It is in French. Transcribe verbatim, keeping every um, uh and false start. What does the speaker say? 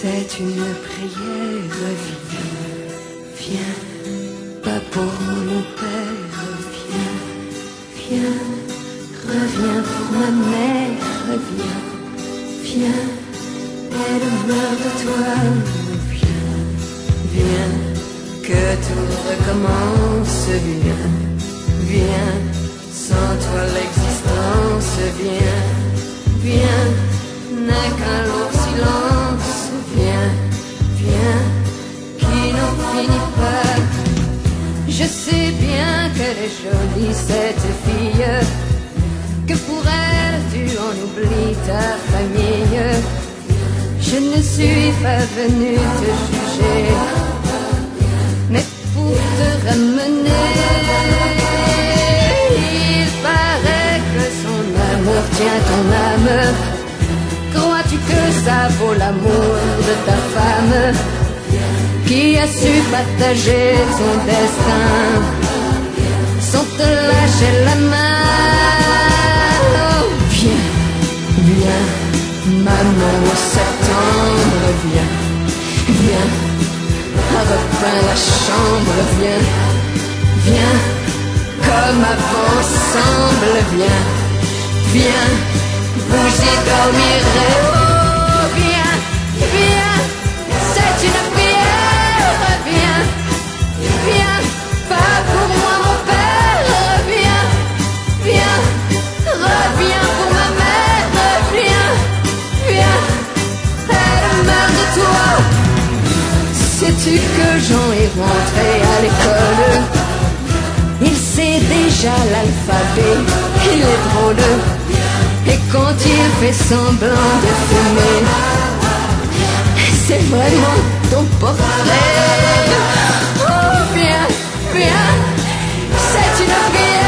C'est une prière, viens, viens, pas pour mon père, viens, viens, reviens pour ma mère, viens, viens, elle meurt de toi, viens, viens, que tout recommence, viens, viens, sans toi l'existence, viens, viens, n'est qu'un lourd silence, viens, viens, qui n'en finit pas. Je sais bien qu'elle est jolie cette fille, que pour elle tu en oublies ta famille. Je ne suis pas venu te juger, mais pour te ramener. Il paraît que son amour tient ton âme. Crois-tu que ça vaut l'amour de ta femme, qui a su partager son destin sans te lâcher la main? Oh, viens, viens, maman au septembre, viens, viens, repeins la chambre, viens, viens, comme avant ensemble, viens, viens, vous y dormirez. Oh, viens, viens, c'est une prière, viens, viens, pas pour moi mon père, viens, viens, reviens pour ma mère, viens, viens, elle meurt de toi. Sais-tu que Jean est rentré à l'école? Il sait déjà l'alphabet, il est drôle. Et quand il fait semblant de fumer, c'est vraiment ton portrait. Oh, viens, viens, c'est une prière.